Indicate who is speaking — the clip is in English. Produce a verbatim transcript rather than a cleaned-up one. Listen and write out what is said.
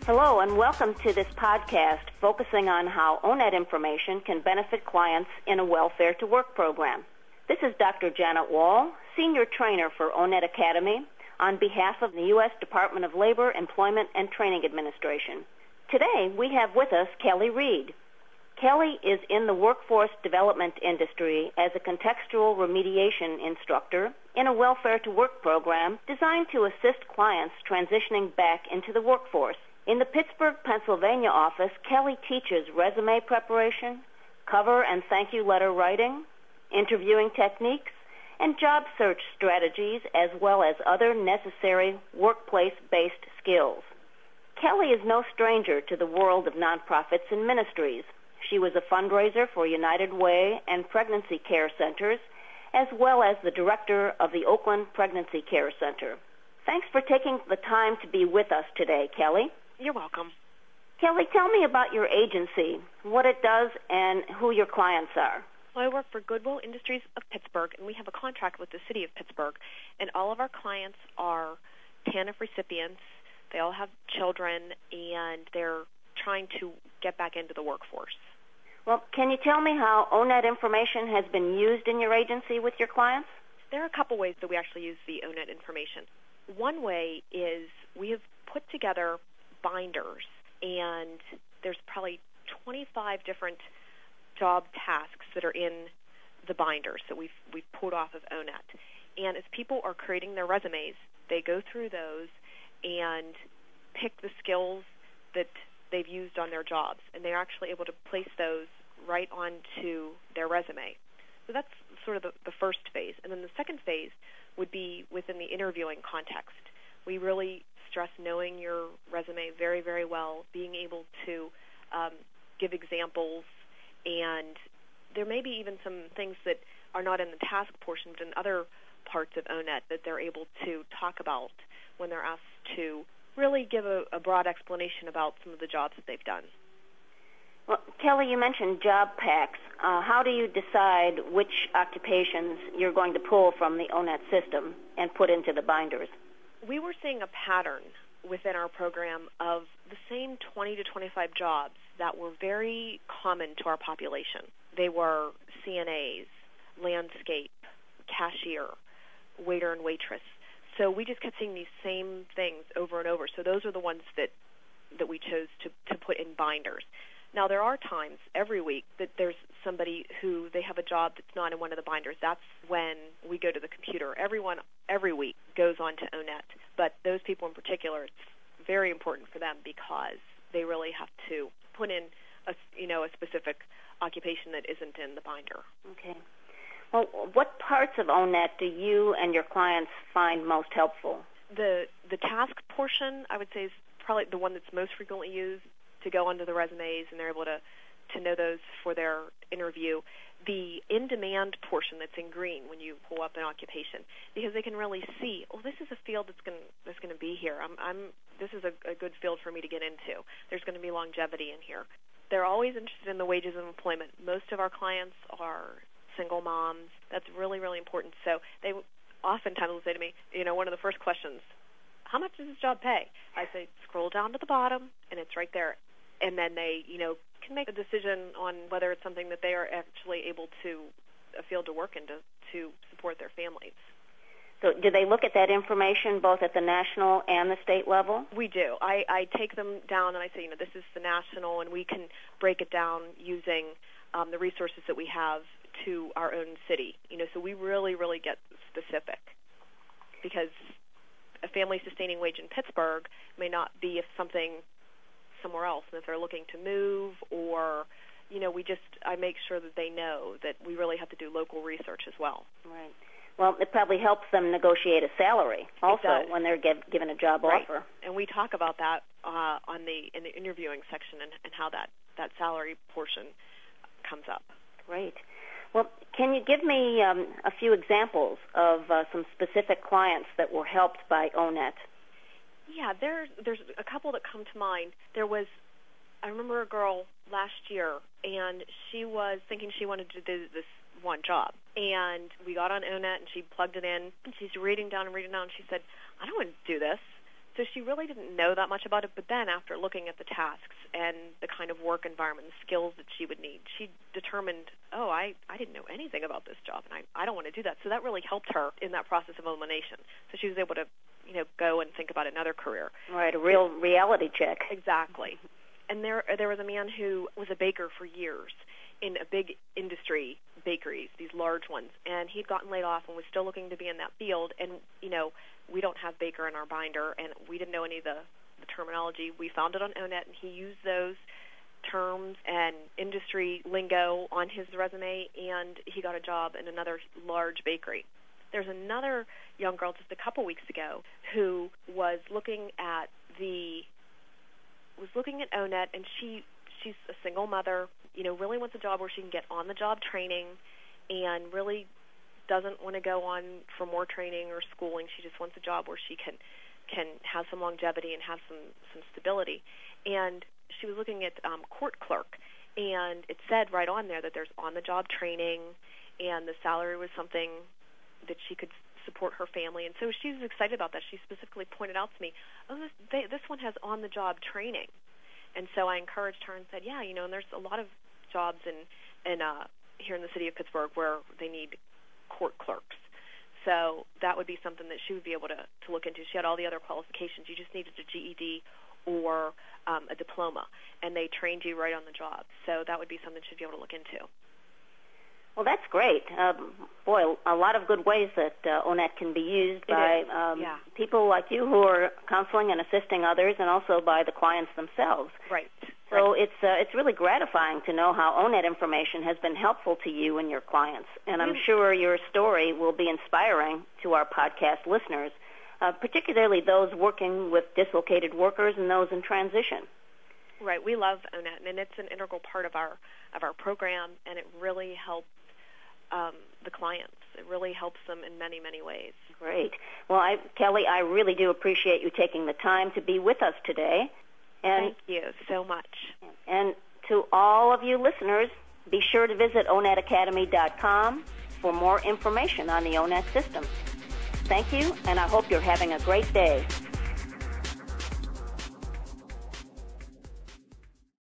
Speaker 1: Hello and welcome to this podcast focusing on how O N E T information can benefit clients in a Welfare to Work program. This is Doctor Janet Wall, Senior Trainer for O N E T Academy on behalf of the U S Department of Labor, Employment, and Training Administration. Today we have with us Kelly Reed. Kelly is in the workforce development industry as a contextual remediation instructor in a Welfare to Work program designed to assist clients transitioning back into the workforce. In the Pittsburgh, Pennsylvania office, Kelly teaches resume preparation, cover and thank you letter writing, interviewing techniques, and job search strategies, as well as other necessary workplace-based skills. Kelly is no stranger to the world of nonprofits and ministries. She was a fundraiser for United Way and Pregnancy Care Centers, as well as the director of the Oakland Pregnancy Care Center. Thanks for taking the time to be with us today, Kelly.
Speaker 2: You're welcome.
Speaker 1: Kelly, tell me about your agency, what it does, and who your clients are.
Speaker 2: Well, I work for Goodwill Industries of Pittsburgh, and we have a contract with the city of Pittsburgh. And all of our clients are T A N F recipients. They all have children, and they're trying to get back into the workforce.
Speaker 1: Well, can you tell me how O N E T information has been used in your agency with your clients?
Speaker 2: There are a couple ways that we actually use the O N E T information. One way is we have put together binders, and there's probably twenty-five different job tasks that are in the binders that we've we've pulled off of O N E T. And as people are creating their resumes, they go through those and pick the skills that they've used on their jobs, and they're actually able to place those right onto their resume. So that's sort of the, the first phase. And then the second phase would be within the interviewing context. We really stress knowing your resume very, very well, being able to um, give examples, and there may be even some things that are not in the task portion, but in other parts of O N E T that they're able to talk about when they're asked to really give a, a broad explanation about some of the jobs that they've done.
Speaker 1: Well, Kelly, you mentioned job packs. Uh, how do you decide which occupations you're going to pull from the O N E T system and put into the binders?
Speaker 2: We were seeing a pattern within our program of the same twenty to twenty-five jobs that were very common to our population. They were C N As, landscape, cashier, waiter and waitress. So we just kept seeing these same things over and over. So those are the ones that, that we chose to, to put in binders. Now, there are times every week that there's somebody who they have a job that's not in one of the binders. That's when we go to the computer. Everyone every week goes on to O N E T. But those people in particular, it's very important for them because they really have to put in a, you know, a specific occupation that isn't in the binder.
Speaker 1: Okay. Well, what parts of O N E T do you and your clients find most helpful?
Speaker 2: The the task portion, I would say, is probably the one that's most frequently used to go onto the resumes, and they're able to, to know those for their interview. The in-demand portion that's in green when you pull up an occupation, because they can really see, oh, this is a field that's going that's going to be here. I'm, I'm this is a, a good field for me to get into. There's going to be longevity in here. They're always interested in the wages of employment. Most of our clients are single moms. That's really, really important. So they oftentimes will say to me, you know, one of the first questions, how much does this job pay? I say, scroll down to the bottom, and it's right there. And then they, you know, can make a decision on whether it's something that they are actually able to, a field to work in to, to support their families.
Speaker 1: So do they look at that information both at the national and the state level?
Speaker 2: We do. I, I take them down and I say, you know, this is the national, and we can break it down using um, the resources that we have to our own city. You know, so we really, really get specific, because a family-sustaining wage in Pittsburgh may not be if something somewhere else, and if they're looking to move, or, you know, we just, I make sure that they know that we really have to do local research as well.
Speaker 1: Right. Well, it probably helps them negotiate a salary also when they're give, given a job
Speaker 2: right.
Speaker 1: offer.
Speaker 2: And we talk about that uh, on the in the interviewing section, and, and how that, that salary portion comes up.
Speaker 1: Great. Well, can you give me um, a few examples of uh, some specific clients that were helped by O N E T?
Speaker 2: Yeah, there, there's a couple that come to mind. There was, I remember a girl last year, and she was thinking she wanted to do this one job. And we got on O N E T, and she plugged it in, and she's reading down and reading down, and she said, I don't want to do this. So she really didn't know that much about it, but then after looking at the tasks and the kind of work environment, the skills that she would need, she determined, oh, I, I didn't know anything about this job, and I, I don't want to do that. So that really helped her in that process of elimination. So she was able to, you know, go and think about another career.
Speaker 1: Right, a real reality check.
Speaker 2: Exactly. And there, there was a man who was a baker for years in a big industry, bakeries, these large ones, and he'd gotten laid off and was still looking to be in that field. And, you know, we don't have baker in our binder, and we didn't know any of the, the terminology. We found it on O Net, and he used those terms and industry lingo on his resume, and he got a job in another large bakery. There's another young girl just a couple weeks ago who was looking at the was looking at O Net, and she she's a single mother, you know, really wants a job where she can get on-the-job training and really doesn't want to go on for more training or schooling. She just wants a job where she can can have some longevity and have some, some stability. And she was looking at um, court clerk, and it said right on there that there's on-the-job training, and the salary was something that she could support her family. And so she was excited about that. She specifically pointed out to me, oh, this, they, this one has on-the-job training. And so I encouraged her and said, yeah, you know, and there's a lot of jobs in, in uh, here in the city of Pittsburgh where they need court clerks. So that would be something that she would be able to, to look into. She had all the other qualifications. You just needed a G E D or um, a diploma, and they trained you right on the job. So that would be something she'd be able to look into.
Speaker 1: Well, that's great. Um, boy, a lot of good ways that uh, O Net can be used
Speaker 2: It
Speaker 1: by
Speaker 2: is.
Speaker 1: um,
Speaker 2: Yeah.
Speaker 1: people like you who are counseling and assisting others, and also by the clients themselves.
Speaker 2: Right.
Speaker 1: So
Speaker 2: right.
Speaker 1: it's uh, it's really gratifying to know how O Net information has been helpful to you and your clients. And I'm sure your story will be inspiring to our podcast listeners, uh, particularly those working with dislocated workers and those in transition.
Speaker 2: Right. We love O Net, and it's an integral part of our of our program, and it really helps um, the clients. It really helps them in many, many ways.
Speaker 1: Great. Well, I, Kelly, I really do appreciate you taking the time to be with us today. And,
Speaker 2: Thank you so much.
Speaker 1: And to all of you listeners, be sure to visit O Net Academy dot com for more information on the O Net system. Thank you, and I hope you're having a great day.